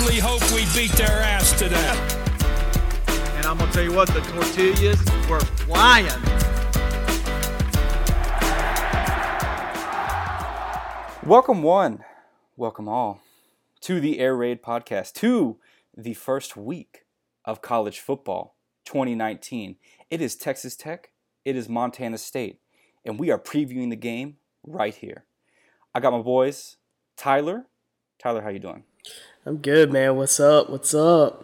really hope we beat their ass today. And I'm going to tell you what, the tortillas were flying. Welcome one, welcome all to the Air Raid podcast, to the first week of college football 2019. It is Texas Tech, it is Montana State, and we are previewing the game right here. I got my boys, Tyler. Tyler, how you doing? I'm good, man. What's up? What's up?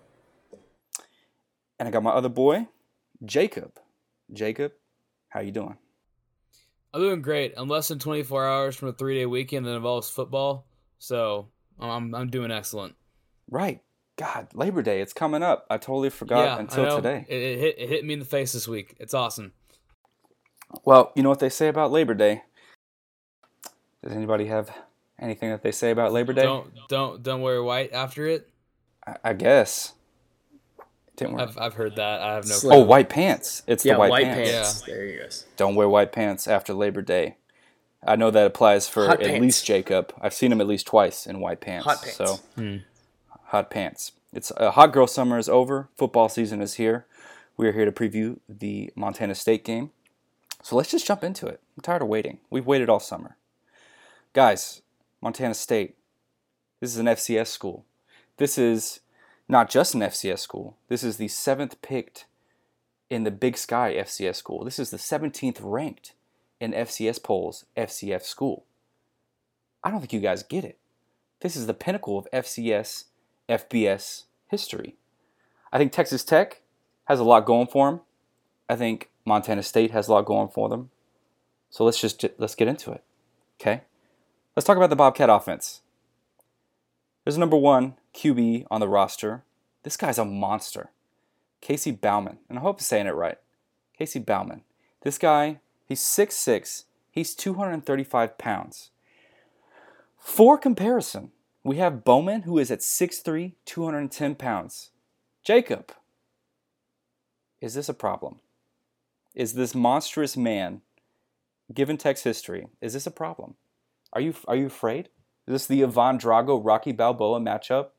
And I got my other boy, Jacob. Jacob, how you doing? I'm doing great. I'm less than 24 hours from a 3-day weekend that involves football, so I'm doing excellent. Right. God, Labor Day, it's coming up. I totally forgot until today. It hit me in the face this week. It's awesome. Well, you know what they say about Labor Day? Does anybody have anything that they say about Labor Day? Don't wear white after it. I guess. I've heard that. I have no. Oh, white pants. It's the white pants. Yeah. There you go. Don't wear white pants after Labor Day. I know that applies for Hot at pants. least Jacob. I've seen him at least twice in white pants. Hot pants. So, hot pants. It's hot girl summer is over. Football season is here. We are here to preview the Montana State game. So let's just jump into it. I'm tired of waiting. We've waited all summer. Guys, Montana State, this is an FCS school. This is not just an FCS school. This is the 7th picked in the Big Sky FCS school. This is the 17th ranked in FCS polls FCS school. I don't think you guys get it. This is the pinnacle of FCS, FBS history. I think Texas Tech has a lot going for them. I think Montana State has a lot going for them. So let's get into it. Okay? Let's talk about the Bobcat offense. There's a number 1 QB on the roster. This guy's a monster. Casey Bauman. And I hope I'm saying it right. Casey Bauman. This guy, he's 6'6". He's 235 pounds. For comparison, we have Bowman, who is at 6'3", 210 pounds. Jacob, is this a problem? Is this monstrous man, given Tech's history, is this a problem? Are you afraid? Is this the Ivan Drago, Rocky Balboa matchup?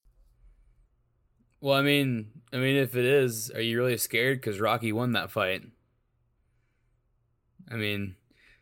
Well, I mean, if it is, are you really scared? Because Rocky won that fight. I mean,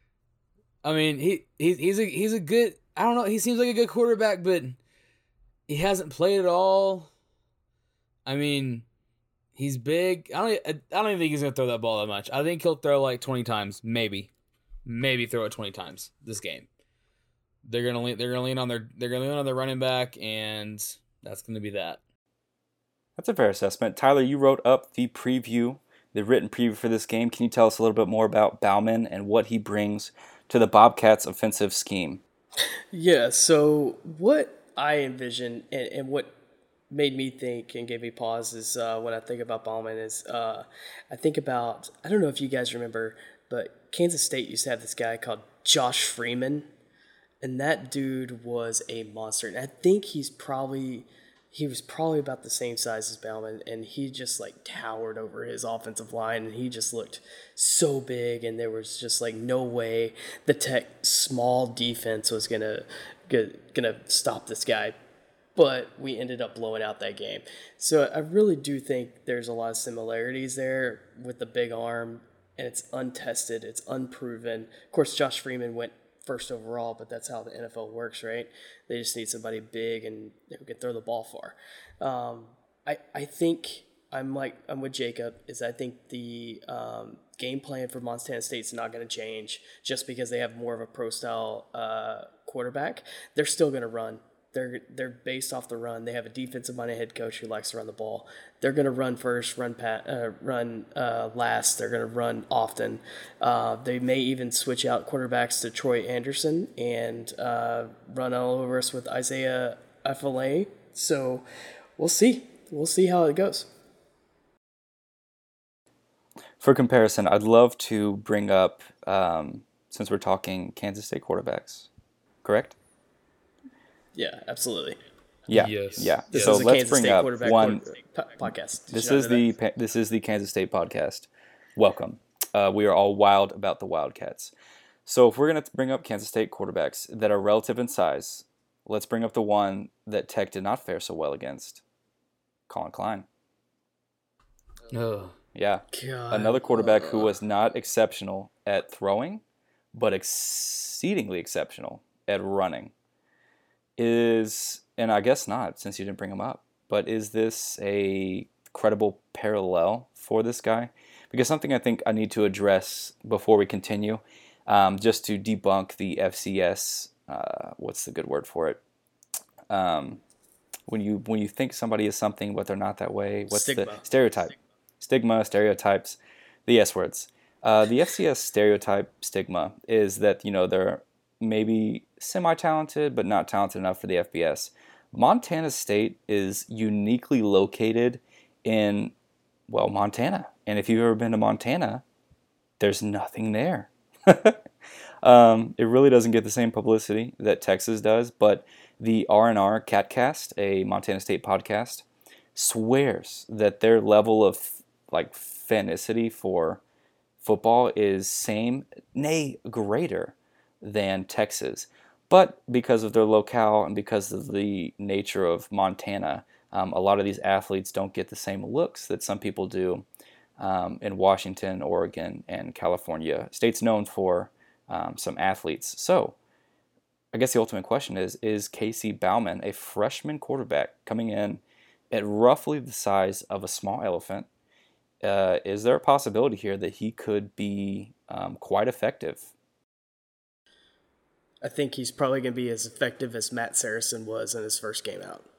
he's a good. I don't know. He seems like a good quarterback, but he hasn't played at all. I mean, he's big. I don't even think he's gonna throw that ball that much. I think he'll throw like 20 times, maybe throw it 20 times this game. They're gonna lean on their running back, and that's gonna be that. That's a fair assessment. Tyler, you wrote up the written preview for this game. Can you tell us a little bit more about Bauman and what he brings to the Bobcats' offensive scheme? Yeah, so what I envision and what made me think and gave me pause is when I think about Bauman is I think about, I don't know if you guys remember, but Kansas State used to have this guy called Josh Freeman, and that dude was a monster. And I think he was probably about the same size as Bauman, and he just like towered over his offensive line, and he just looked so big, and there was just like no way the Tech small defense was gonna stop this guy. But we ended up blowing out that game. So I really do think there's a lot of similarities there with the big arm, and it's untested, it's unproven. Of course, Josh Freeman went first overall, but that's how the NFL works, right? They just need somebody big and who can throw the ball far. I think I'm with Jacob. I think the game plan for Montana State's not going to change just because they have more of a pro style quarterback. They're still going to run. They're based off the run. They have a defensive-minded head coach who likes to run the ball. They're going to run first, run last. They're going to run often. They may even switch out quarterbacks to Troy Anderson and run all over us with Isaiah Affolay. So we'll see. We'll see how it goes. For comparison, I'd love to bring up, since we're talking Kansas State quarterbacks, correct? Yeah, absolutely. Yeah, Yes. yeah. This So is a let's Kansas bring State up quarterback one. podcast. This is the Kansas State podcast. Welcome. We are all wild about the Wildcats. So if we're going to bring up Kansas State quarterbacks that are relative in size, let's bring up the one that Tech did not fare so well against. Colin Klein. Oh. Yeah. God. Another quarterback who was not exceptional at throwing, but exceedingly exceptional at running. And I guess not, since you didn't bring him up, but is this a credible parallel for this guy? Because something I think I need to address before we continue, just to debunk the FCS, what's the good word for it? When you think somebody is something but they're not that way, what's Stigma. the stereotype? Stigma, stereotypes, the S words. The FCS stereotype stigma is that, they're maybe semi-talented but not talented enough for the FBS. Montana State is uniquely located in, Montana. And if you've ever been to Montana, there's nothing there. It really doesn't get the same publicity that Texas does, but the R&R Catcast, a Montana State podcast, swears that their level of fanicity for football is same, nay, greater than Texas. But because of their locale and because of the nature of Montana, a lot of these athletes don't get the same looks that some people do in Washington, Oregon, and California. States known for some athletes. So I guess the ultimate question is Casey Bauman, a freshman quarterback coming in at roughly the size of a small elephant, is there a possibility here that he could be quite effective? I think he's probably going to be as effective as Matt Saracen was in his first game out.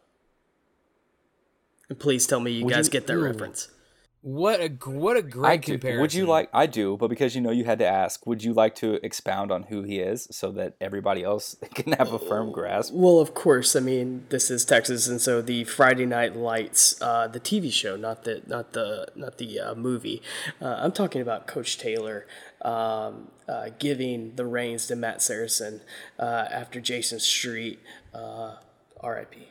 And please tell me you guys get that reference. What a great comparison. Would you like? I do, but because you had to ask, would you like to expound on who he is so that everybody else can have a firm grasp? Well, of course. I mean, this is Texas, and so the Friday Night Lights, the TV show, not the movie. I'm talking about Coach Taylor giving the reins to Matt Saracen after Jason Street, R.I.P.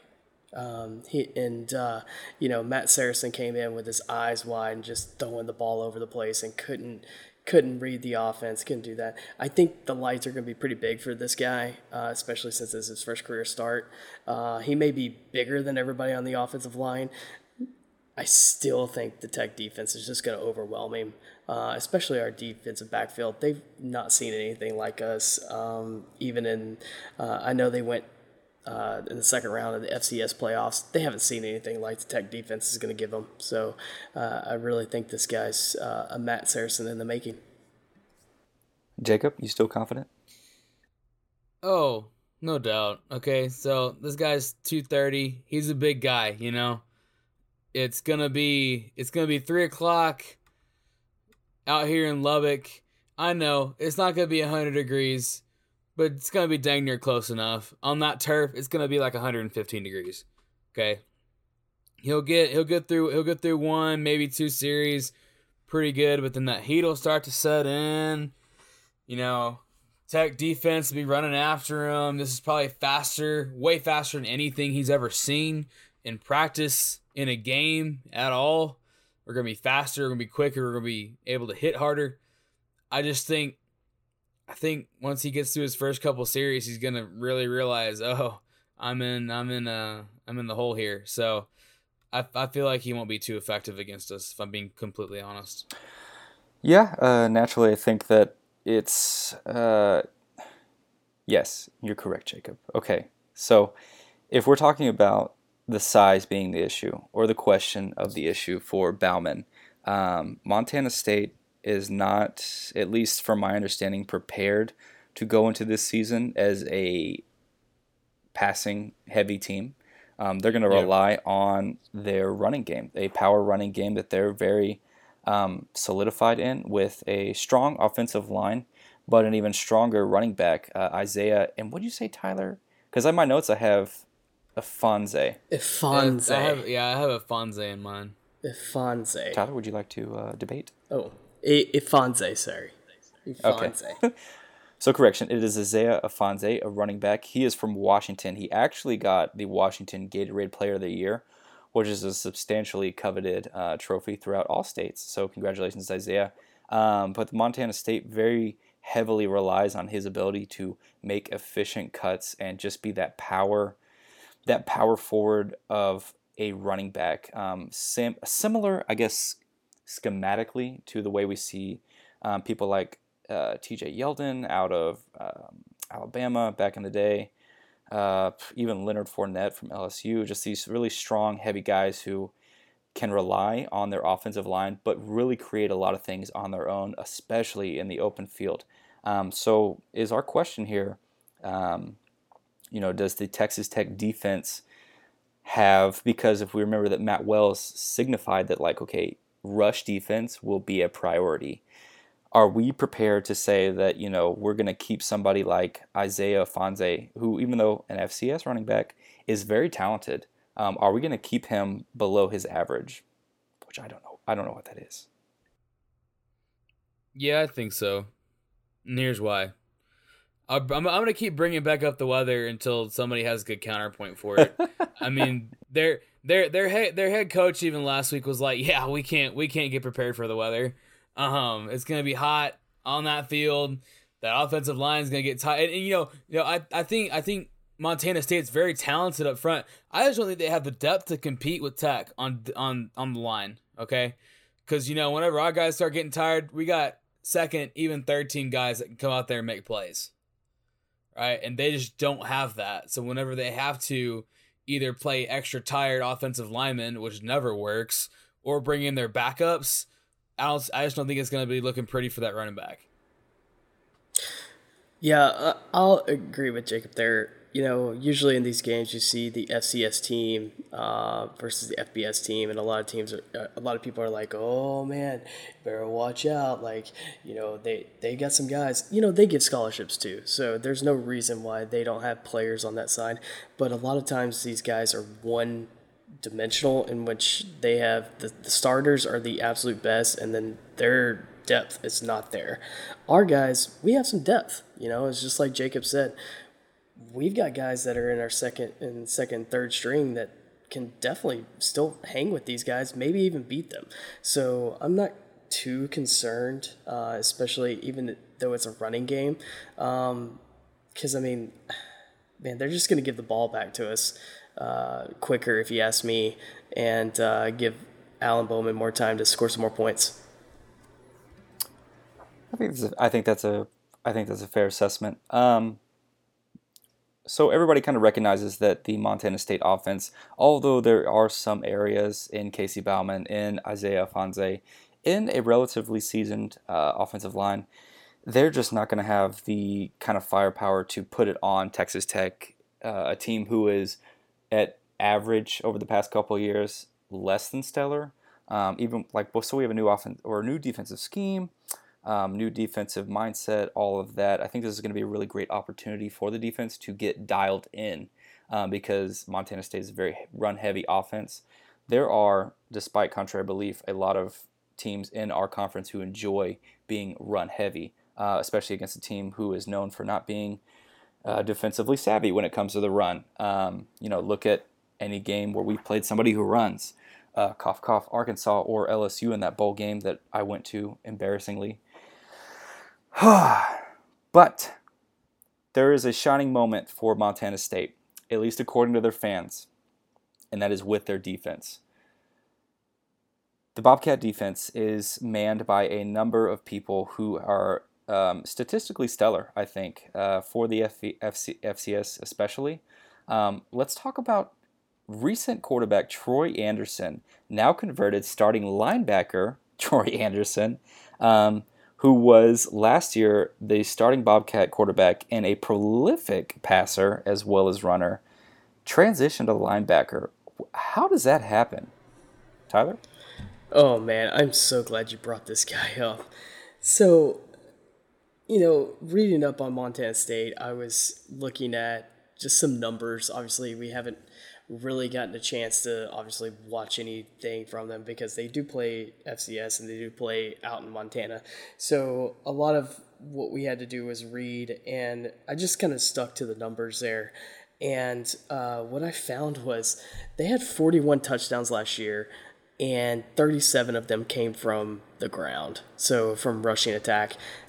Matt Saracen came in with his eyes wide and just throwing the ball over the place and couldn't read the offense, couldn't do that. I think the lights are going to be pretty big for this guy, especially since this is his first career start. He may be bigger than everybody on the offensive line. I still think the Tech defense is just going to overwhelm him, especially our defensive backfield. They've not seen anything like us. I know they went in the second round of the FCS playoffs. They haven't seen anything like the Tech defense is going to give them. So I really think this guy's a Matt Saracen in the making. Jacob, you still confident? Oh, no doubt. Okay, so this guy's 230. He's a big guy, It's gonna be 3:00 out here in Lubbock. I know it's not gonna be 100 degrees. But it's going to be dang near close enough. On that turf, it's going to be like 115 degrees. Okay. He'll get through one, maybe two series pretty good, but then that heat will start to set in. Tech defense will be running after him. This is probably faster, way faster than anything he's ever seen in practice in a game at all. We're going to be faster, we're going to be quicker, we're going to be able to hit harder. I think once he gets through his first couple series, he's gonna really realize, I'm in the hole here. So I feel like he won't be too effective against us, if I'm being completely honest. Yeah, naturally, I think that it's yes, you're correct, Jacob. Okay, so if we're talking about the size being the issue or the question of the issue for Bauman, Montana State is not, at least from my understanding, prepared to go into this season as a passing heavy team. They're going to rely on their running game, a power running game that they're very solidified in, with a strong offensive line, but an even stronger running back, Isaiah. And what did you say, Tyler? Because on my notes I have Ifanse. Ifanse. I have Ifanse in mind. Ifanse. Tyler, would you like to debate? Oh. Ifanse, sorry. Ifanse. Okay. So correction, it is Isaiah Ifanse, a running back. He is from Washington. He actually got the Washington Gatorade Player of the Year, which is a substantially coveted trophy throughout all states. So congratulations, Isaiah. But the Montana State very heavily relies on his ability to make efficient cuts and just be that power forward of a running back. Similar, I guess, schematically to the way we see people like T.J. Yeldon out of Alabama back in the day, even Leonard Fournette from LSU, just these really strong, heavy guys who can rely on their offensive line, but really create a lot of things on their own, especially in the open field. So is our question here, does the Texas Tech defense have, because if we remember that Matt Wells signified that, like, okay, rush defense will be a priority. Are we prepared to say that, we're going to keep somebody like Isaiah Fonse, who, even though an FCS running back, is very talented, are we going to keep him below his average? Which I don't know. I don't know what that is. Yeah, I think so. And here's why. I'm going to keep bringing back up the weather until somebody has a good counterpoint for it. I mean, their head coach even last week was like, "Yeah, we can't get prepared for the weather. It's going to be hot on that field. That offensive line is going to get tight." And I think Montana State's very talented up front. I just don't think they have the depth to compete with Tech on the line. Okay, because whenever our guys start getting tired, we got second, even third team guys that can come out there and make plays. Right, and they just don't have that. So whenever they have to either play extra tired offensive linemen, which never works, or bring in their backups, I just don't think it's going to be looking pretty for that running back. Yeah, I'll agree with Jacob there. Usually in these games you see the FCS team versus the FBS team, and a lot of people are like, "Oh man, better watch out!" Like, they got some guys. They give scholarships too, so there's no reason why they don't have players on that side. But a lot of times these guys are one-dimensional, in which they have the starters are the absolute best, and then their depth is not there. Our guys, we have some depth. It's just like Jacob said. We've got guys that are in our second, third string that can definitely still hang with these guys, maybe even beat them. So I'm not too concerned, especially even though it's a running game, because man, they're just going to give the ball back to us quicker, if you ask me, and give Alan Bowman more time to score some more points. I think that's a fair assessment. So everybody kind of recognizes that the Montana State offense, although there are some areas in Casey Bauman, in Isaiah Fonse, in a relatively seasoned offensive line, they're just not going to have the kind of firepower to put it on Texas Tech, a team who is at average over the past couple of years, less than stellar. So we have a new offense or a new defensive scheme. New defensive mindset, all of that. I think this is going to be a really great opportunity for the defense to get dialed in because Montana State is a very run-heavy offense. There are, despite contrary belief, a lot of teams in our conference who enjoy being run-heavy, especially against a team who is known for not being defensively savvy when it comes to the run. Look at any game where we've played somebody who runs. Cough, cough, Arkansas or LSU in that bowl game that I went to, embarrassingly. But there is a shining moment for Montana State, at least according to their fans, and that is with their defense. The Bobcat defense is manned by a number of people who are statistically stellar, I think, for the FCS especially. Let's talk about recent quarterback Troy Anderson, now converted starting linebacker Troy Anderson, who was last year the starting Bobcat quarterback and a prolific passer as well as runner, transitioned to linebacker. How does that happen, Tyler? Oh man, I'm so glad you brought this guy up. So, reading up on Montana State, I was looking at just some numbers. Obviously, we haven't really gotten a chance to obviously watch anything from them because they do play FCS and they do play out in Montana. So a lot of what we had to do was read, and I just kind of stuck to the numbers there. And what I found was they had 41 touchdowns last year, and 37 of them came from the ground, so from rushing attack.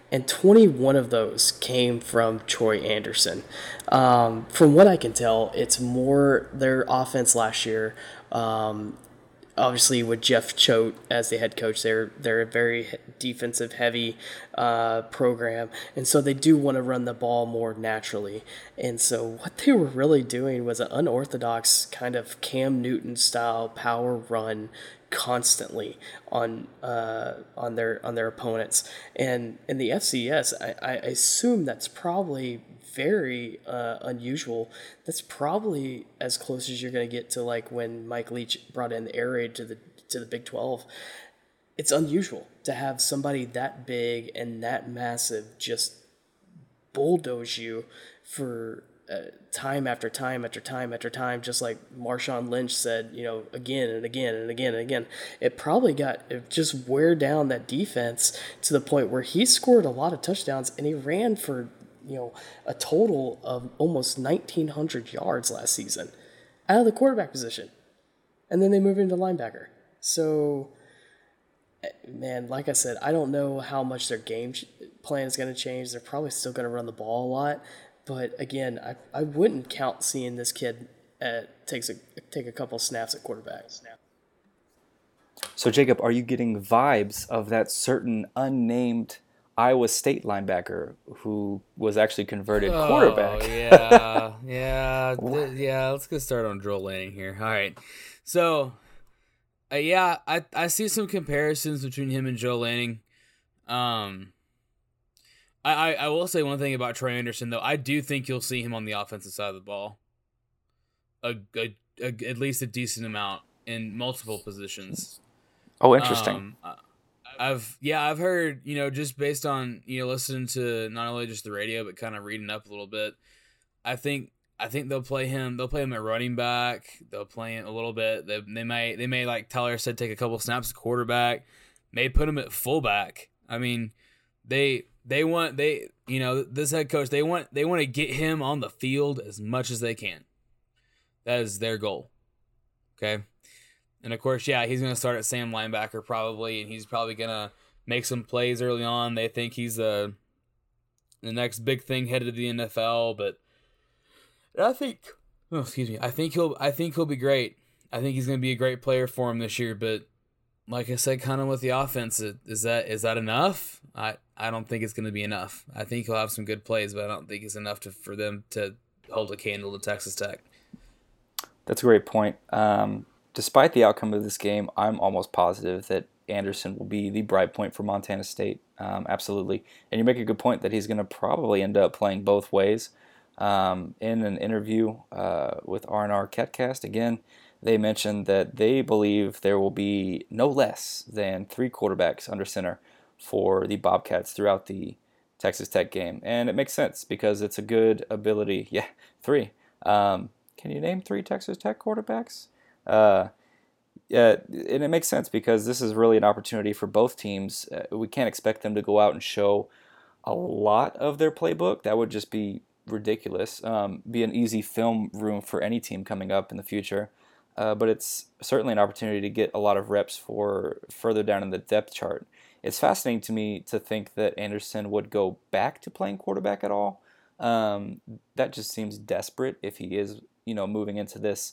and 21 of those came from Troy Anderson. From what I can tell, it's more their offense last year. Obviously, with Jeff Choate as the head coach, they're a very defensive heavy program, and so they do want to run the ball more naturally. And so what they were really doing was an unorthodox kind of Cam Newton style power run constantly on their opponents. And in the FCS, I assume that's probably very unusual. That's probably as close as you're going to get to like when Mike Leach brought in the air raid to the Big 12. It's unusual to have somebody that big and that massive just bulldoze you for time after time after time after time, just like Marshawn Lynch said, again and again and again and again. It just wear down that defense to the point where he scored a lot of touchdowns and he ran for a total of almost 1,900 yards last season out of the quarterback position. And then they moved into linebacker. So, man, like I said, I don't know how much their game plan is going to change. They're probably still going to run the ball a lot. But, again, I wouldn't count seeing this kid take a couple snaps at quarterback. So, Jacob, are you getting vibes of that certain unnamed Iowa State linebacker who was actually converted quarterback? Yeah. Let's get started on Joel Lanning here. All right. So, I see some comparisons between him and Joel Lanning. I will say one thing about Troy Anderson, though. I do think you'll see him on the offensive side of the ball at least a decent amount in multiple positions. Oh, interesting. I've heard, just based on, listening to not only just the radio, but kind of reading up a little bit. I think they'll play him at running back. They'll play him a little bit. They may, like Tyler said, take a couple snaps at quarterback, may put him at fullback. I mean, this head coach, they want to get him on the field as much as they can. That is their goal. Okay. And, of course, he's going to start at Sam linebacker probably, and he's probably going to make some plays early on. They think he's the next big thing headed to the NFL, but I think he'll be great. I think he's going to be a great player for him this year, but like I said, kind of with the offense, is that enough? I don't think it's going to be enough. I think he'll have some good plays, but I don't think it's enough for them to hold a candle to Texas Tech. That's a great point. Despite the outcome of this game, I'm almost positive that Anderson will be the bright point for Montana State. Absolutely. And you make a good point that he's going to probably end up playing both ways. In an interview with R&R Ketcast, again, they mentioned that they believe there will be no less than 3 quarterbacks under center for the Bobcats throughout the Texas Tech game. And it makes sense because it's a good ability. Yeah, 3. Can you name 3 Texas Tech quarterbacks? And it makes sense because this is really an opportunity for both teams. We can't expect them to go out and show a lot of their playbook. That would just be ridiculous. Be an easy film room for any team coming up in the future. But it's certainly an opportunity to get a lot of reps for further down in the depth chart. It's fascinating to me to think that Anderson would go back to playing quarterback at all. That just seems desperate if he is, moving into this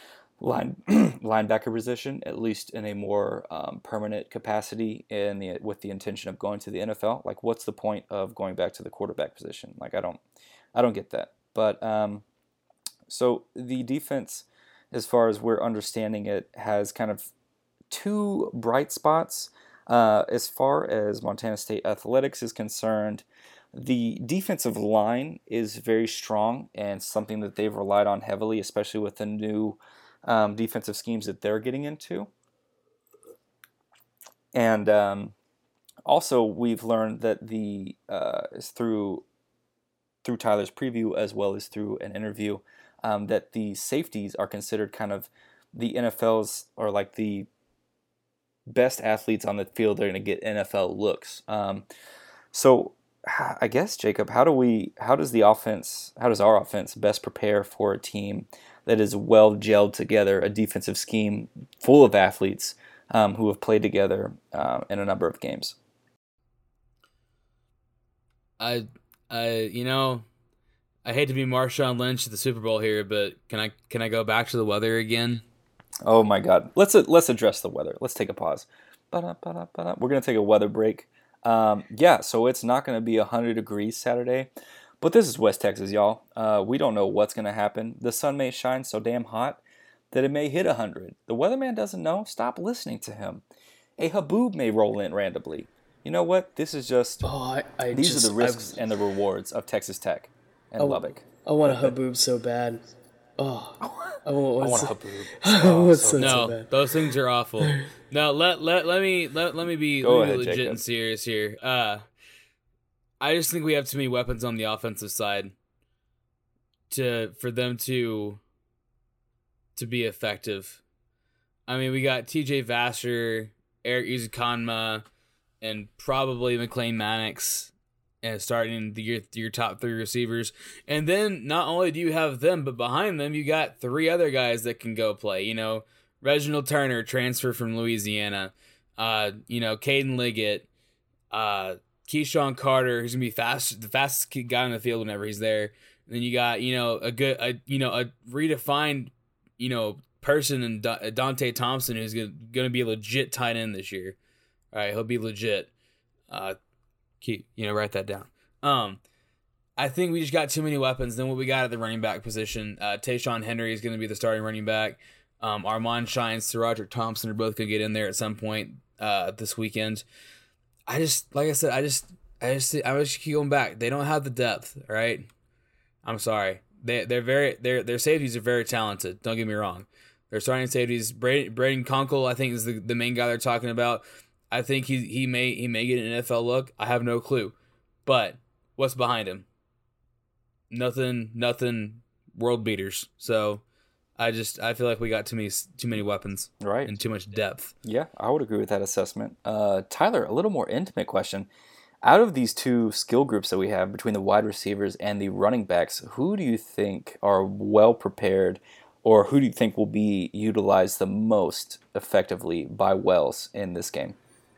linebacker position, at least in a more permanent capacity with the intention of going to the NFL. Like, what's the point of going back to the quarterback position? Like, I don't get that. But so the defense, as far as we're understanding it, has kind of 2 bright spots. As far as Montana State athletics is concerned, the defensive line is very strong and something that they've relied on heavily, especially with the new defensive schemes that they're getting into. And also, we've learned that through Tyler's preview as well as through an interview, that the safeties are considered kind of the NFL's, or like the best athletes on the field. They're going to get NFL looks. So I guess, Jacob, how does our offense best prepare for a team that is well gelled together, a defensive scheme full of athletes who have played together in a number of games? I I hate to be Marshawn Lynch at the Super Bowl here, but can I go back to the weather again? Oh my God. Let's address the weather. Let's take a pause. Ba-da-ba-da-ba-da. We're gonna take a weather break. So it's not gonna be 100 degrees Saturday, but this is West Texas, y'all. We don't know what's gonna happen. The sun may shine so damn hot that it may hit 100. The weatherman doesn't know. Stop listening to him. A haboob may roll in randomly. You know what? This is just these are the risks and the rewards of Texas Tech and Lubbock. I want a haboob so bad. Oh, I want a haboob. so bad. Those things are awful. No, let me be legit Jacob. And serious here. I just think we have too many weapons on the offensive side for them to be effective. I mean, we got TJ Vasher, Eric Uzukanma, and probably McLean Mannix and starting your top three receivers. And then not only do you have them, but behind them you got three other guys that can go play. You know, Reginald Turner, transfer from Louisiana. Caden Liggett, Keyshawn Carter, who's gonna be the fastest guy on the field whenever he's there. And then you got a redefined person in Dante Thompson, who's gonna be a legit tight end this year. All right, he'll be legit. Write that down. I think we just got too many weapons. Then what we got at the running back position, Tayshawn Henry is going to be the starting running back. Armand Shines, Sir Roderick Thompson are both going to get in there at some point this weekend. I just keep going back. They don't have the depth. All right, I'm sorry. Their safeties are very talented. Don't get me wrong. Their starting safeties, Braden Conkle, I think is the main guy they're talking about. I think he may get an NFL look. I have no clue. But what's behind him? Nothing world beaters. So I feel like we got too many weapons. Right. And too much depth. Yeah, I would agree with that assessment. Tyler, a little more intimate question. Out of these two skill groups that we have between the wide receivers and the running backs, who do you think are well prepared, or who do you think will be utilized the most effectively by Wells in this game?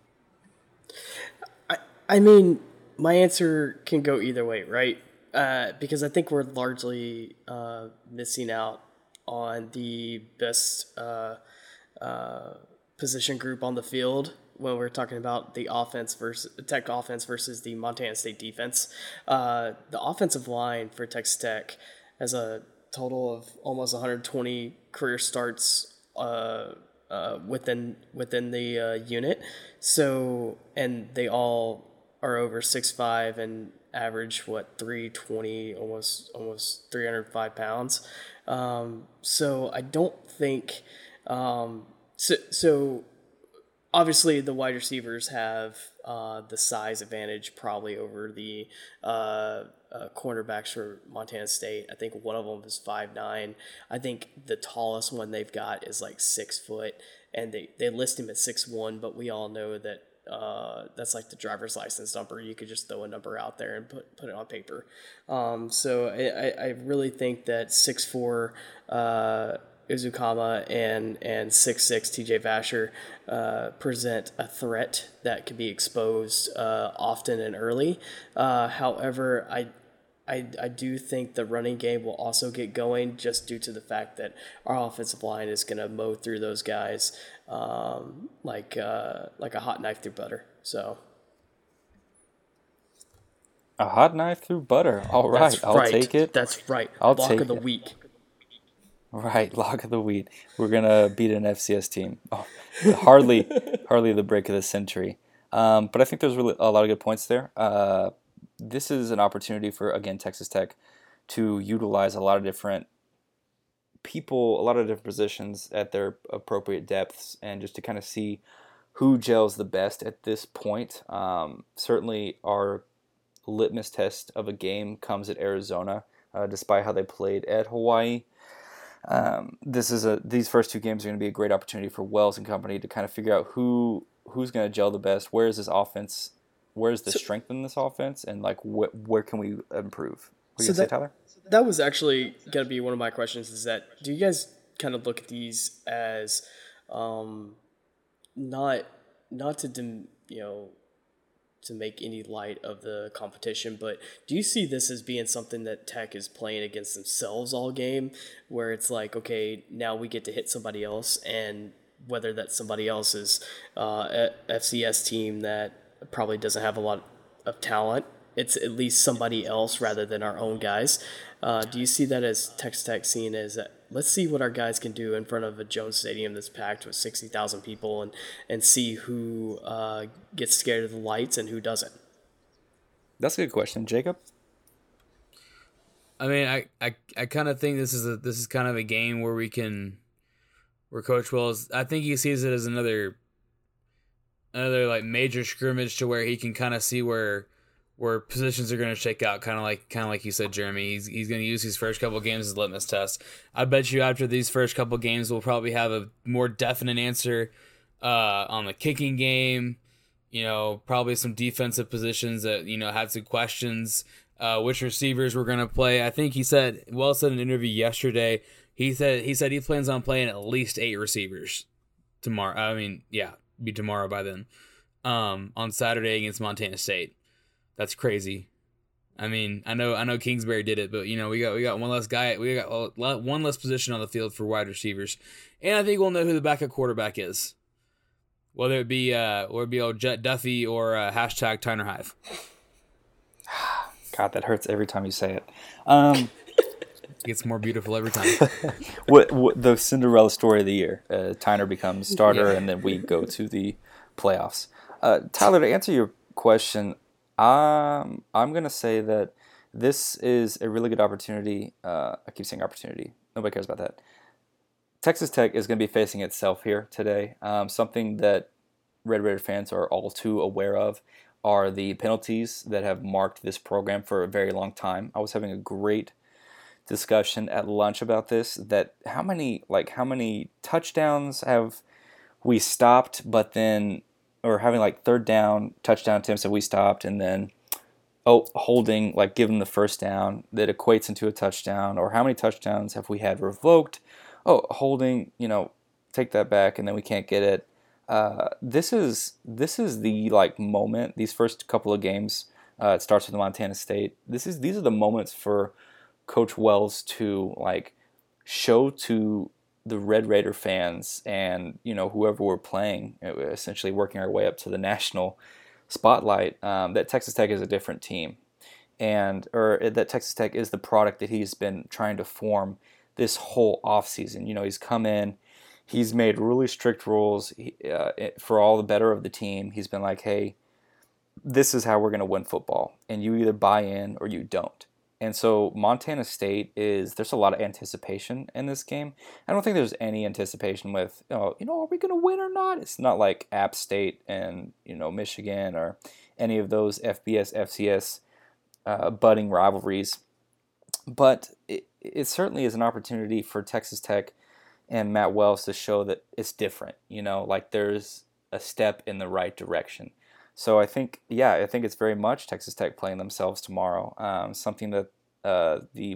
I mean, my answer can go either way, right? Because I think we're largely missing out on the best position group on the field when we're talking about the Tech offense versus the Montana State defense. The offensive line for Texas Tech has a total of almost 120 career starts within the unit. So, and they all are over 6'5" and average 320, almost 305 pounds. So I don't think so obviously the wide receivers have the size advantage probably over the cornerbacks for Montana State. I think one of them is 5'9". I think the tallest one they've got is like 6 foot, and they list him at 6'1", but we all know that that's like the driver's license number. You could just throw a number out there and put it on paper. So I really think that 6'4" Uzukama and 6'6" TJ Vasher present a threat that can be exposed often and early. However, I do think the running game will also get going just due to the fact that our offensive line is going to mow through those guys like a hot knife through butter. So a hot knife through butter. All right, I'll take it. That's right. I'll Lock take of the it. week. Right, lock of the week. We're gonna beat an FCS team. Oh, hardly the break of the century. But I think there's really a lot of good points there. This is an opportunity for, again, Texas Tech to utilize a lot of different people, a lot of different positions at their appropriate depths, and just to kind of see who gels the best at this point. Certainly our litmus test of a game comes at Arizona, despite how they played at Hawaii. These first two games are going to be a great opportunity for Wells and company to kind of figure out who's going to gel the best. Where is this offense? Where's the strength in this offense, and like where can we improve? What do you say, Tyler? That was actually going to be one of my questions. Is that, do you guys kind of look at these as not to to make any light of the competition, but do you see this as being something that Tech is playing against themselves all game, where it's like, okay, now we get to hit somebody else, and whether that somebody else is a FCS team that probably doesn't have a lot of talent, it's at least somebody else rather than our own guys. Do you see that as Texas Tech seeing as let's see what our guys can do in front of a Jones Stadium that's packed with 60,000 people and see who gets scared of the lights and who doesn't? That's a good question, Jacob. I mean, I kind of think this is kind of a game where Coach Wells, I think he sees it as another like major scrimmage to where he can kind of see where positions are going to shake out, kind of like you said, Jeremy. He's going to use these first couple games as litmus test. I bet you after these first couple games, we'll probably have a more definite answer on the kicking game. Probably some defensive positions that had some questions. Which receivers we're going to play. I think Wells said in an interview yesterday. He said he plans on playing at least 8 receivers tomorrow. I mean, yeah, be tomorrow by then. On Saturday against Montana State. That's crazy. I mean, I know Kingsbury did it, but we got one less guy. We got one less position on the field for wide receivers, and I think we'll know who the backup quarterback is, whether it be old Jet Duffy or hashtag Tyner Hive. God, that hurts every time you say it. It gets more beautiful every time. what the Cinderella story of the year? Tyner becomes starter, and then we go to the playoffs. Tyler, to answer your question, I'm going to say that this is a really good opportunity. I keep saying opportunity. Nobody cares about that. Texas Tech is going to be facing itself here today. Something that Red Raider fans are all too aware of are the penalties that have marked this program for a very long time. I was having a great discussion at lunch about this, that how many touchdowns have we stopped, but then or having like third down touchdown attempts that we stopped, and then holding, like give them the first down that equates into a touchdown, or how many touchdowns have we had revoked? Holding, take that back, and then we can't get it. This is the moment. These first couple of games, it starts with Montana State. These are the moments for Coach Wells to show to the Red Raider fans and whoever we're playing, essentially working our way up to the national spotlight, that Texas Tech is a different team, or that Texas Tech is the product that he's been trying to form this whole offseason. He's come in, he's made really strict rules for all the better of the team. He's been like, hey, this is how we're going to win football, and you either buy in or you don't. And so Montana State there's a lot of anticipation in this game. I don't think there's any anticipation with, are we going to win or not? It's not like App State and, Michigan or any of those FBS, FCS budding rivalries. But it certainly is an opportunity for Texas Tech and Matt Wells to show that it's different, there's a step in the right direction. So I think it's very much Texas Tech playing themselves tomorrow. Something that the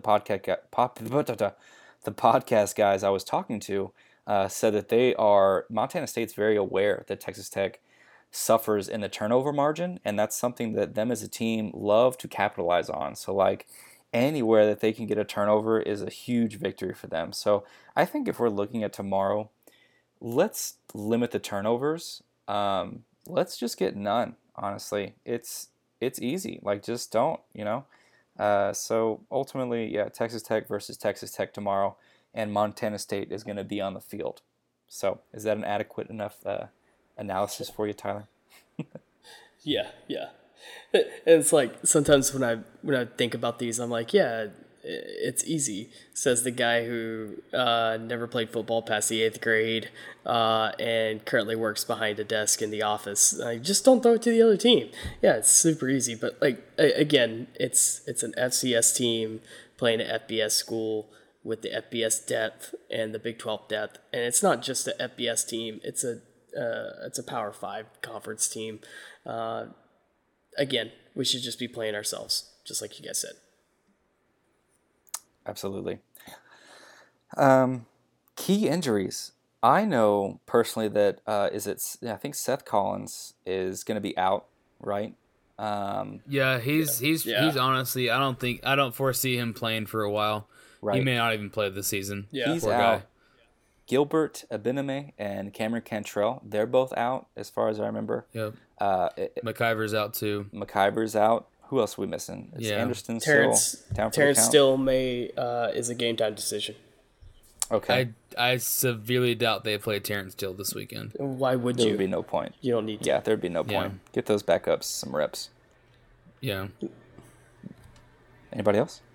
podcast guys I was talking to said that Montana State's very aware that Texas Tech suffers in the turnover margin, and that's something that them as a team love to capitalize on. So anywhere that they can get a turnover is a huge victory for them. So I think if we're looking at tomorrow, let's limit the turnovers. Let's just get none, honestly. It's easy. Just don't, So ultimately, Texas Tech versus Texas Tech tomorrow, and Montana State is going to be on the field. So is that an adequate enough analysis for you, Tyler? Yeah. And it's sometimes when I think about these, I'm like, yeah, it's easy, says the guy who never played football past the 8th grade and currently works behind a desk in the office. Just don't throw it to the other team. Yeah, it's super easy. But again, it's an FCS team playing at FBS school with the FBS depth and the Big 12 depth. And it's not just an FBS team. It's a Power 5 conference team. Again, we should just be playing ourselves, just like you guys said. Absolutely. Key injuries. I know personally that I think Seth Collins is going to be out right? Yeah, he's Yeah. honestly, I don't foresee him playing for a while. Right. He may not even play this season. Yeah. He's Poor out. guy. Gilbert Abiname and Cameron Cantrell, they're both out as far as I remember. Yep. McIver's out too. McIver's out. Who else are we missing? Is Yeah. Anderson Terrence still down for Terrence the count? still may is a game time decision. Okay. I severely doubt they play Terrence Steele this weekend. Why would There you? would be no point. You don't need to. Yeah, there'd be no Yeah. point. Get those backups some reps. Yeah. Anybody else?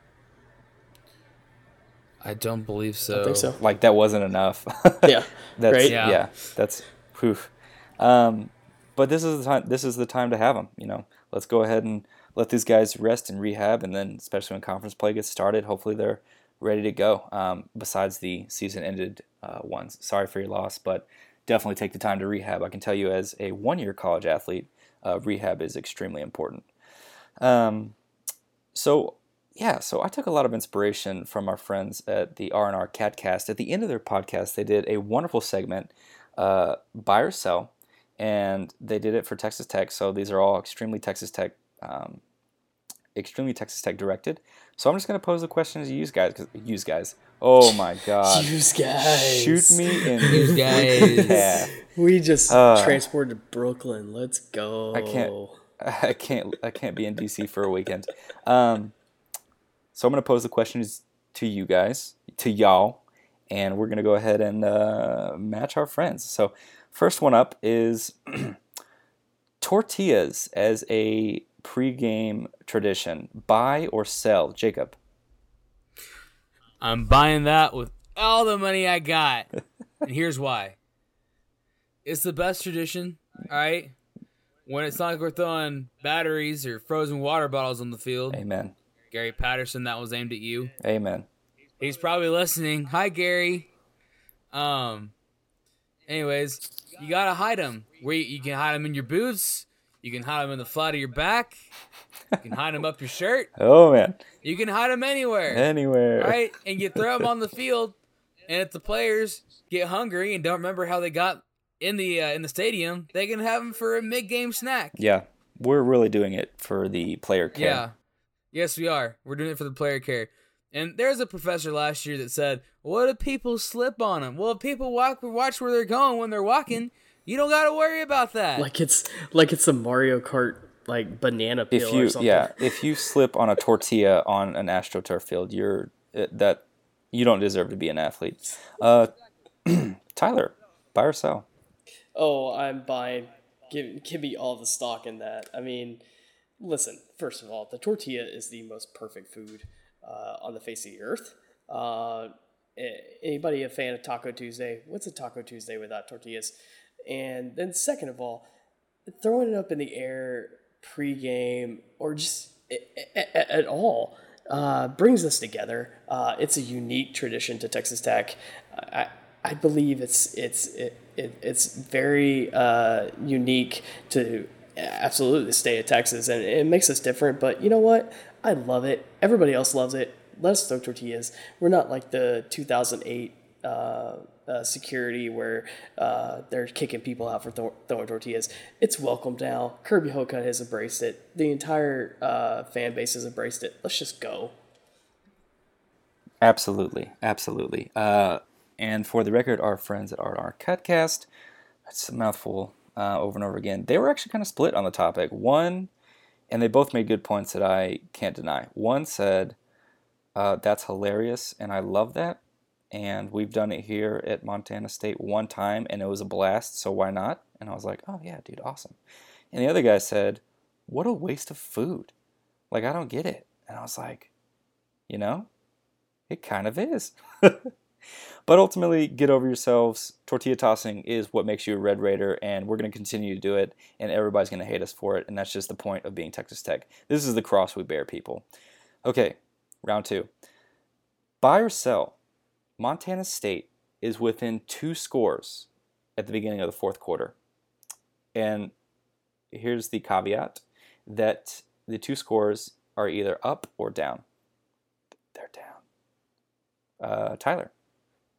I don't believe so. I think so. Like that wasn't enough. Yeah. That's Right? yeah. That's whew. But this is the time. This is the time to have them. You know, let's go ahead and let these guys rest and rehab, and then especially when conference play gets started, hopefully they're ready to go. Besides the season-ended ones. Sorry for your loss, but definitely take the time to rehab. I can tell you, as a one-year college athlete, rehab is extremely important. So I took a lot of inspiration from our friends at the R&R Catcast. At the end of their podcast, they did a wonderful segment, Buy or Sell, and they did it for Texas Tech. So these are all extremely Texas Tech directed. So I'm just going to pose the questions to you guys. Oh my God. Use guys. Shoot me in Use the guys. freaking calf. We just transported to Brooklyn. Let's go. I can't be in DC for a weekend. So I'm going to pose the questions to you guys, to y'all, and we're going to go ahead and match our friends. So first one up is tortillas as a pregame tradition. Buy or sell? Jacob. I'm buying that with all the money I got. And here's why. It's the best tradition, all right? When it's not like we're throwing batteries or frozen water bottles on the field. Amen. Gary Patterson, that was aimed at you. Amen. He's probably listening. Hi, Gary. Anyways, you gotta hide them. You can hide them in your boots. You can hide them in the flat of your back. You can hide them up your shirt. Oh, man. You can hide them anywhere. Anywhere. Right? And you throw them on the field, and if the players get hungry and don't remember how they got in the stadium, they can have them for a mid-game snack. Yeah. We're really doing it for the player care. Yeah. Yes, we are. We're doing it for the player care. And there's a professor last year that said, what if people slip on them? Well, if people watch where they're going when they're walking, you don't got to worry about that. Like it's a Mario Kart like banana peel or something. Yeah, if you slip on a tortilla on an AstroTurf field, you don't deserve to be an athlete. Tyler, buy or sell? Oh, I'm buying. Give me all the stock in that. I mean, listen, first of all, the tortilla is the most perfect food on the face of the earth. Anybody a fan of Taco Tuesday? What's a Taco Tuesday without tortillas? And then second of all, throwing it up in the air pregame or just at all brings us together. It's a unique tradition to Texas Tech. I believe it's very unique to absolutely the state of Texas, and it makes us different. But you know what? I love it. Everybody else loves it. Let's throw tortillas. We're not like the 2008 security where they're kicking people out for throwing tortillas. It's welcome now. Kirby Hocutt has embraced it. The entire fan base has embraced it. Let's just go. Absolutely. And for the record, our friends at R&R Cutcast, that's a mouthful over and over again. They were actually kind of split on the topic. One, and they both made good points that I can't deny. One said, that's hilarious, and I love that. And we've done it here at Montana State one time, and it was a blast, so why not? And I was like, oh, yeah, dude, awesome. And the other guy said, what a waste of food. Like, I don't get it. And I was like, it kind of is. But ultimately, get over yourselves. Tortilla tossing is what makes you a Red Raider, and we're going to continue to do it, and everybody's going to hate us for it, and that's just the point of being Texas Tech. This is the cross we bear, people. Okay, round 2. Buy or sell? Montana State is within 2 scores at the beginning of the fourth quarter. And here's the caveat that the 2 scores are either up or down. They're down. Tyler.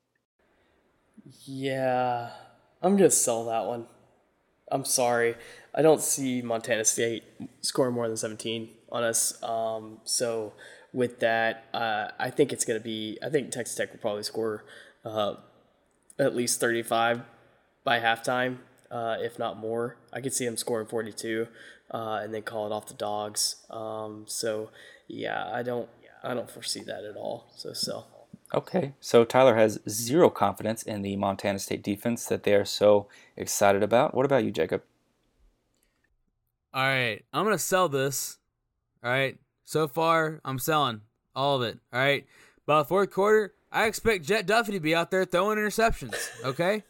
Yeah, I'm going to sell that one. I'm sorry. I don't see Montana State scoring more than 17 on us. So with that, I think it's going to be. I think Texas Tech will probably score at least 35 by halftime, if not more. I could see them scoring 42, and then call it off the Dogs. So yeah, I don't foresee that at all. So. Okay, so Tyler has zero confidence in the Montana State defense that they are so excited about. What about you, Jacob? All right, I'm gonna sell this. All right, so far I'm selling all of it. All right, by the fourth quarter, I expect Jet Duffy to be out there throwing interceptions. Okay.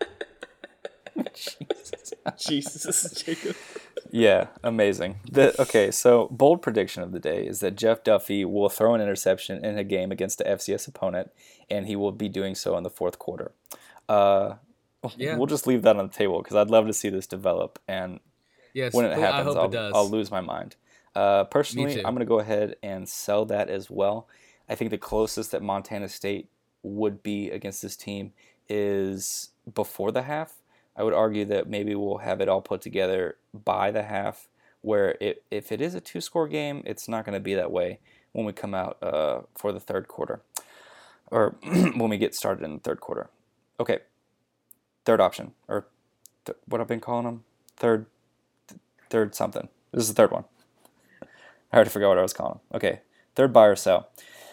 Jesus, Jacob. Yeah, amazing. Okay, so bold prediction of the day is that Jeff Duffy will throw an interception in a game against a FCS opponent, and he will be doing so in the fourth quarter. Yeah. We'll just leave that on the table because I'd love to see this develop, and Yes, when it happens, I hope it does. I'll lose my mind. Personally, I'm going to go ahead and sell that as well. I think the closest that Montana State would be against this team is before the half. I would argue that maybe we'll have it all put together by the half, where if it is a two-score game, it's not going to be that way when we come out for the third quarter, or when we get started in the third quarter. Okay, third option, or what I've been calling them? Third something. This is the third one. I already forgot what I was calling them. Okay, third buy or sell.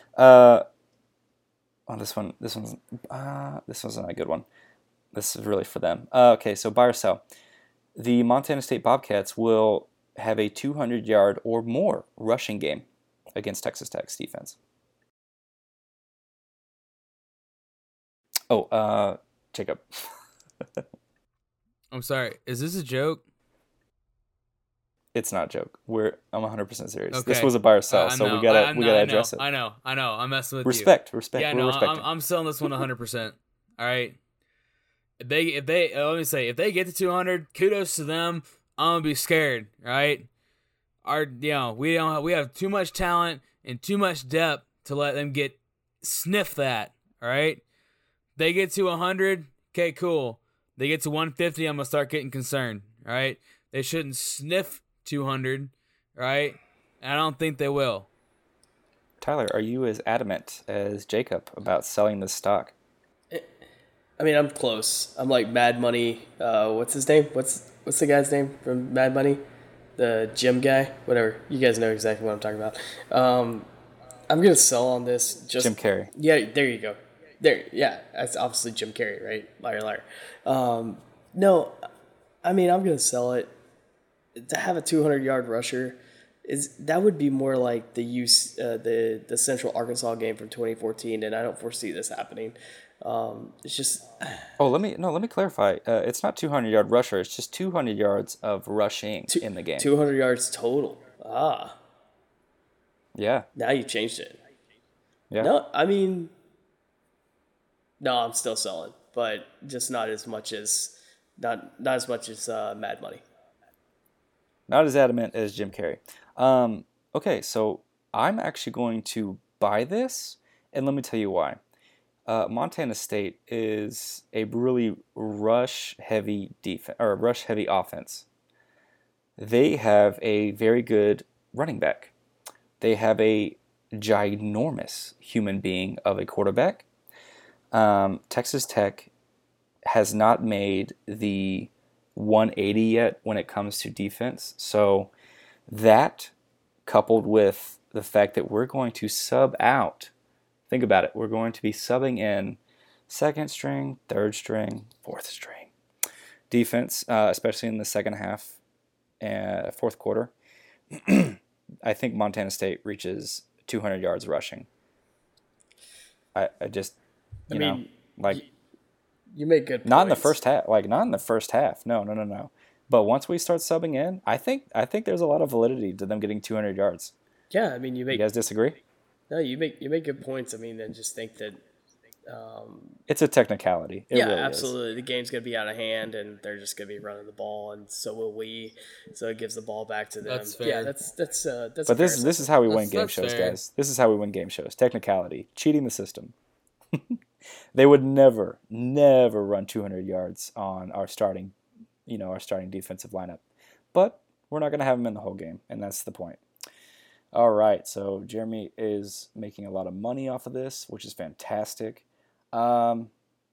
This wasn't a good one. This is really for them. Okay, so buy or sell. The Montana State Bobcats will have a 200-yard or more rushing game against Texas Tech's defense. Oh, Jacob. I'm sorry. Is this a joke? It's not a joke. I'm 100% serious. Okay. This was a buy or sell, so we gotta address it. I know. I'm messing with Respect. Yeah, We're no, respecting. I'm selling this one 100%. All right. If they get to 200, kudos to them. I'm gonna be scared. Right. We have too much talent and too much depth to let them sniff that. All right. They get to 100. Okay, cool. They get to 150. I'm gonna start getting concerned. All right. They shouldn't sniff 200. Right. I don't think they will. Tyler, are you as adamant as Jacob about selling this stock? I mean, I'm close. I'm like Mad Money. What's his name? What's the guy's name from Mad Money? The gym guy? Whatever. You guys know exactly what I'm talking about. I'm going to sell on this. Jim Carrey. Yeah, there you go. Yeah, that's obviously Jim Carrey, right? Liar. No, I mean, I'm going to sell it. To have a 200-yard rusher, that would be more like the Central Arkansas game from 2014, and I don't foresee this happening. It's just. Oh, let me clarify. It's not 200-yard rusher. It's just 200 yards of rushing in the game. 200 yards total. Yeah. Now you changed it. Yeah. No, I mean. No, I'm still selling, but just not as much as Mad Money. Not as adamant as Jim Carrey. Okay, so I'm actually going to buy this, and let me tell you why. Montana State is a really rush-heavy offense. They have a very good running back. They have a ginormous human being of a quarterback. Texas Tech has not made the 180 yet when it comes to defense. So that, coupled with the fact that we're going to sub out, think about it, we're going to be subbing in second string, third string, fourth string defense, especially in the second half and fourth quarter. I think Montana State reaches 200 yards rushing. I just, you know, like... You make good points. Not in the first half. Not in the first half. No. But once we start subbing in, I think there's a lot of validity to them getting 200 yards. Yeah, I mean, you guys disagree? No, you make good points. I mean, and just think that it's a technicality. It really absolutely. is. The game's gonna be out of hand, and they're just gonna be running the ball, and so will we. So it gives the ball back to them. That's fair. Yeah, that's. But this is how we win game That's shows, fair. guys. This is how we win game shows. Technicality, cheating the system. They would never run 200 yards on our starting defensive lineup. but we're not going to have him in the whole game, and that's the point. All right, so Jeremy is making a lot of money off of this, which is fantastic. Okay,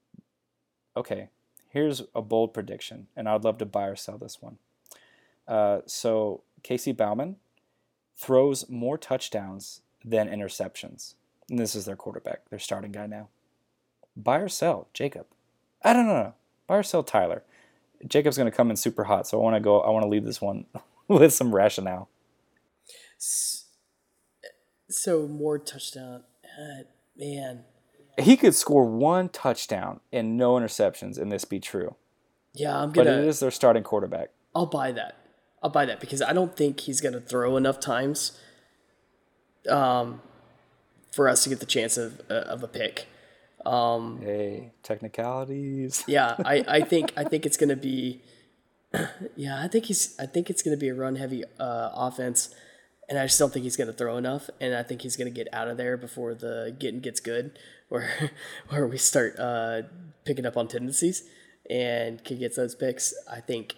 here's a bold prediction, and I'd love to buy or sell this one. So Casey Bauman throws more touchdowns than interceptions. And this is their quarterback, their starting guy now. Buy or sell, Jacob? I don't know. Buy or sell, Tyler? Jacob's going to come in super hot, so I want to leave this one with some rationale. So more touchdown, man. He could score one touchdown and no interceptions, and this be true. Yeah, But it is their starting quarterback. I'll buy that because I don't think he's gonna throw enough times, for us to get the chance of a pick. Hey, technicalities. Yeah, I think it's gonna be. Yeah, I think it's gonna be a run heavy offense, and I just don't think he's gonna throw enough, and I think he's gonna get out of there before the getting gets good, where we start picking up on tendencies and can get those picks. I think.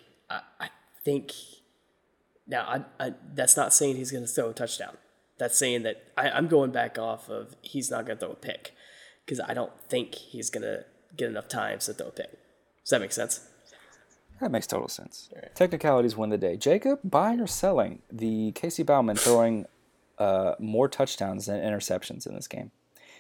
Now, that's not saying he's going to throw a touchdown. That's saying that I'm going back off of he's not going to throw a pick because I don't think he's going to get enough times to throw a pick. Does that make sense? That makes total sense. Right. Technicalities win the day. Jacob, buying or selling the Casey Bauman throwing more touchdowns than interceptions in this game?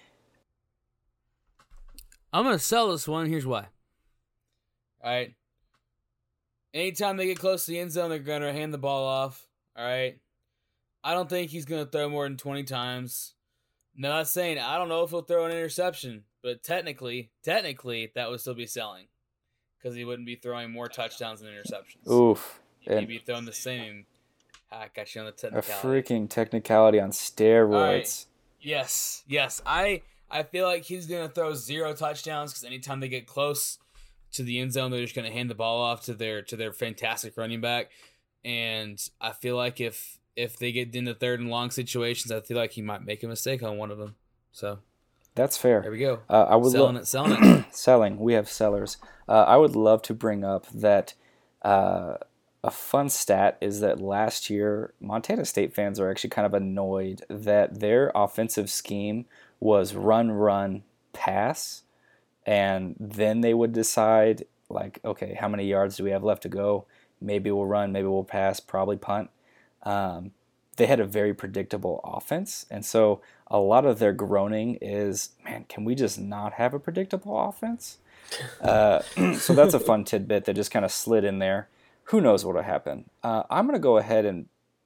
I'm going to sell this one. Here's why. All right. Anytime they get close to the end zone, they're going to hand the ball off. All right. I don't think he's going to throw more than 20 times. Not saying I don't know if he'll throw an interception, but technically, that would still be selling because he wouldn't be throwing more touchdowns than interceptions. Oof. He'd be throwing the same. I got you on the A technicality. freaking technicality on steroids. Right. Yes. I feel like he's going to throw 0 touchdowns because anytime they get close to the end zone, they're just going to hand the ball off to their fantastic running back. And I feel like if they get into third and long situations, I feel like he might make a mistake on one of them. So That's fair. there we go. I would selling it. selling. We have sellers. I would love to bring up that a fun stat is that last year Montana State fans are actually kind of annoyed that their offensive scheme was run, pass, and then they would decide, like, okay, how many yards do we have left to go? Maybe we'll run, maybe we'll pass, probably punt. They had a very predictable offense, and so a lot of their groaning is, man, can we just not have a predictable offense? So that's a fun tidbit that just kind of slid in there. Who knows what will happen? I'm going to go ahead and,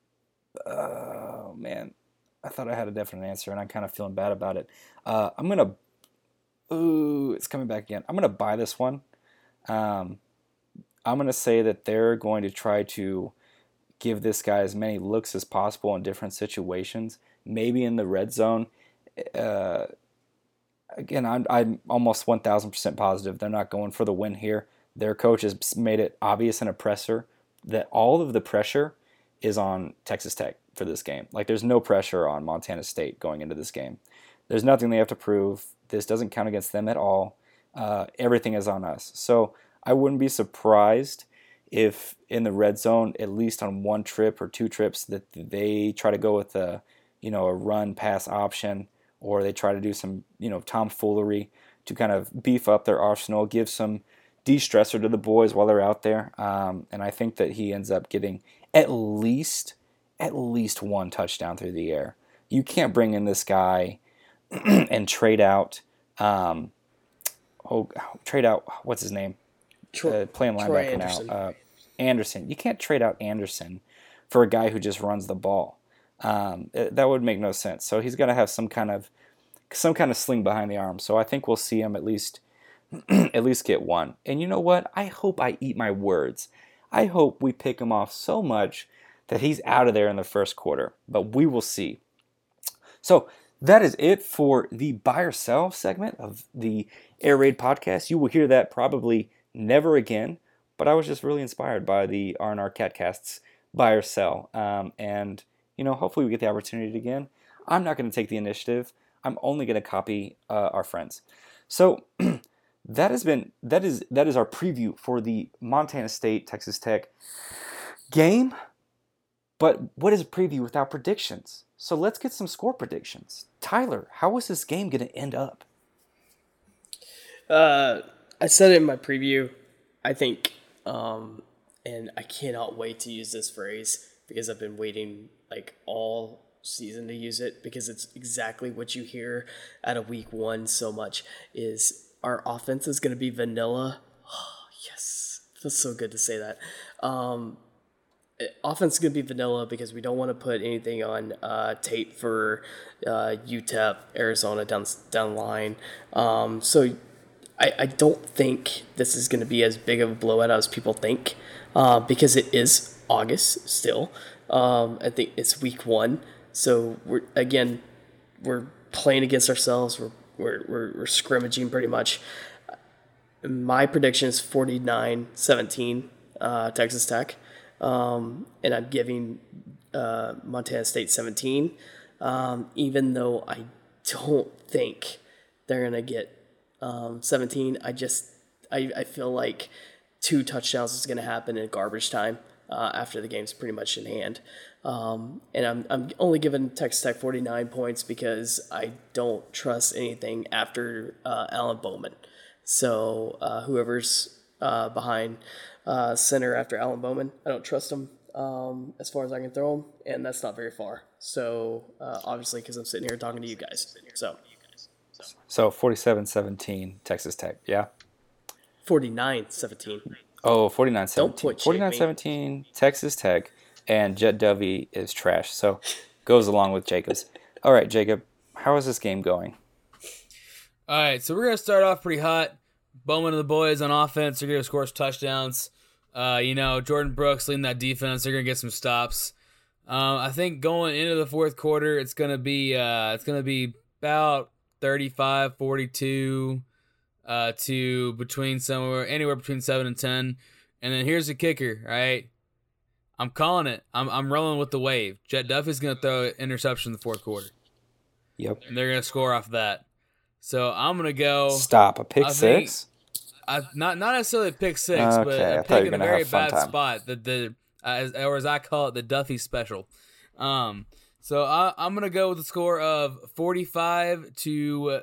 man, I thought I had a definite answer, and I'm kind of feeling bad about it. I'm going to, it's coming back again. I'm going to buy this one. I'm going to say that they're going to try to give this guy as many looks as possible in different situations, maybe in the red zone. Again, I'm almost 1,000% positive they're not going for the win here. Their coach has made it obvious and a presser that all of the pressure is on Texas Tech for this game. Like, there's no pressure on Montana State going into this game. There's nothing they have to prove. This doesn't count against them at all. Everything is on us. So I wouldn't be surprised if in the red zone, at least on one trip or two trips, that they try to go with a run-pass option, or they try to do some tomfoolery to kind of beef up their arsenal, give some de-stressor to the boys while they're out there. And I think that he ends up getting at least one touchdown through the air. You can't bring in this guy and trade out. What's his name? Playing linebacker now. Anderson. You can't trade out Anderson for a guy who just runs the ball. That would make no sense. So he's got to have some kind of sling behind the arm. So I think we'll see him at least get one. And you know what? I hope I eat my words. I hope we pick him off so much that he's out of there in the first quarter. But we will see. So that is it for the buy or sell segment of the Air Raid podcast. You will hear that probably never again. But I was just really inspired by the R&R Catcasts buy or sell. And hopefully we get the opportunity again. I'm not going to take the initiative. I'm only going to copy our friends. So that is our preview for the Montana State Texas Tech game, but what is a preview without predictions? So let's get some score predictions. Tyler, how is this game going to end up? I said it in my preview. I think, and I cannot wait to use this phrase because I've been waiting like all season to use it because it's exactly what you hear out of week one so much is our offense is going to be vanilla. Oh, yes. Feels so good to say that. Offense is going to be vanilla because we don't want to put anything on tape for UTEP, Arizona down the line. So I don't think this is going to be as big of a blowout as people think because it is August still. I think it's week one. So we're playing against ourselves. We're scrimmaging pretty much. My prediction is 49-17 Texas Tech. And I'm giving Montana State 17, even though I don't think they're going to get 17. I feel like 2 touchdowns is going to happen in garbage time after the game's pretty much in hand. And I'm only giving Texas Tech 49 points because I don't trust anything after Alan Bowman. So whoever's behind center after Alan Bowman, I don't trust him as far as I can throw him, and that's not very far. So obviously, because I'm sitting here talking to you guys. So 47-17 Texas Tech, yeah? 49-17. Oh, 49-17. Don't put shame 49-17 Texas Tech, and Jet Dovey is trash. So goes along with Jacob's. All right, Jacob, how is this game going? All right, so we're going to start off pretty hot. Bowman and the boys on offense are going to score some touchdowns. Jordan Brooks leading that defense. They're going to get some stops. I think going into the fourth quarter, it's going to be about 35-42 to anywhere between 7 and 10. And then here's the kicker, right? I'm calling it. I'm rolling with the wave. Jet Duffy's going to throw an interception in the fourth quarter. Yep. And they're going to score off that. So I'm going to go. Stop. A pick six? Not necessarily a pick six, Okay, but a pick in a very bad spot. Or as I call it, the Duffy special. So I'm going to go with the score of 45-15.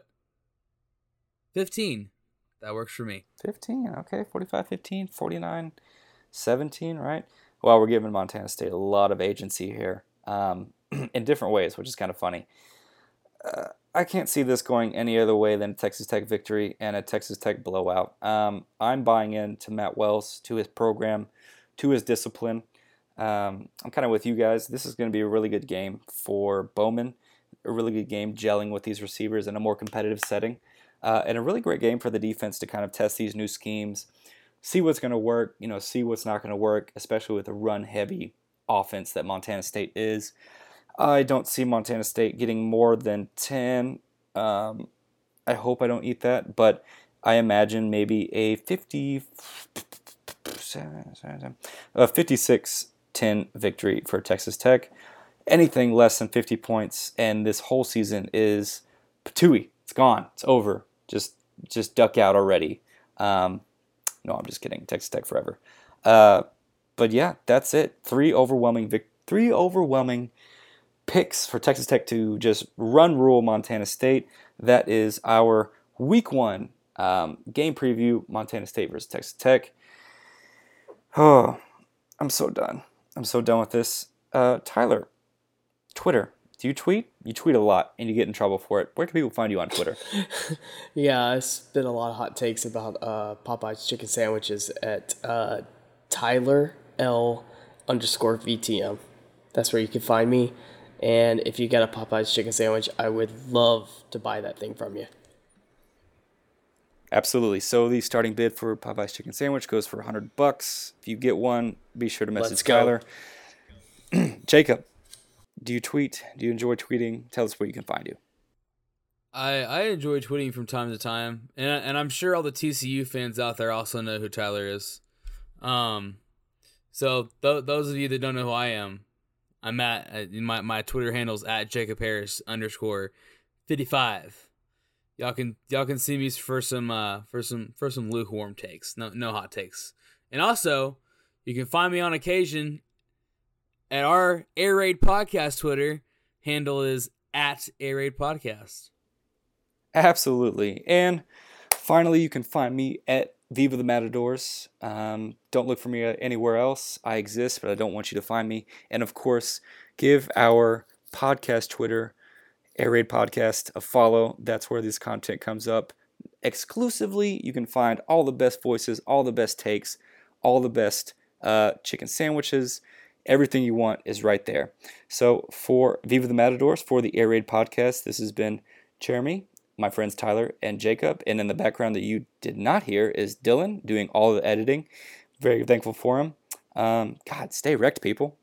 That works for me. 15, okay. 45-15, 49-17, right? Well, we're giving Montana State a lot of agency here in different ways, which is kind of funny. I can't see this going any other way than a Texas Tech victory and a Texas Tech blowout. I'm buying into Matt Wells, to his program, to his discipline. I'm kind of with you guys. This is going to be a really good game for Bowman, a really good game gelling with these receivers in a more competitive setting, and a really great game for the defense to kind of test these new schemes, see what's going to work, see what's not going to work, especially with a run-heavy offense that Montana State is. I don't see Montana State getting more than 10. I hope I don't eat that, but I imagine maybe a 56-10 victory for Texas Tech. Anything less than 50 points, and this whole season is patooey. It's gone. It's over. Just duck out already. No, I'm just kidding. Texas Tech forever. But yeah, that's it. Three overwhelming picks for Texas Tech to just rule Montana State. That is our week one game preview, Montana State versus Texas Tech. Oh, I'm so done. I'm so done with this. Tyler, Twitter. Do you tweet? You tweet a lot, and you get in trouble for it. Where can people find you on Twitter? Yeah, I spit a lot of hot takes about Popeye's chicken sandwiches at Tyler L_VTM. That's where you can find me. And if you got a Popeye's chicken sandwich, I would love to buy that thing from you. Absolutely. So the starting bid for Popeye's chicken sandwich goes for $100. If you get one, be sure to message Tyler. Jacob, do you tweet? Do you enjoy tweeting? Tell us where you can find you. I enjoy tweeting from time to time, and I'm sure all the TCU fans out there also know who Tyler is. So those of you that don't know who I am, I'm at my Twitter handle's at Jacob Harris _55. Y'all can see me for some lukewarm takes, no hot takes, and also you can find me on occasion And our Air Raid Podcast Twitter handle is at Air Raid Podcast. Absolutely. And finally, you can find me at Viva the Matadors. Don't look for me anywhere else. I exist, but I don't want you to find me. And of course, give our podcast Twitter, Air Raid Podcast, a follow. That's where this content comes up. Exclusively, you can find all the best voices, all the best takes, all the best chicken sandwiches. Everything you want is right there. So for Viva the Matadors, for the Air Raid Podcast, this has been Jeremy, my friends Tyler and Jacob, and in the background that you did not hear is Dylan doing all the editing. Very thankful for him. God, stay wrecked, people.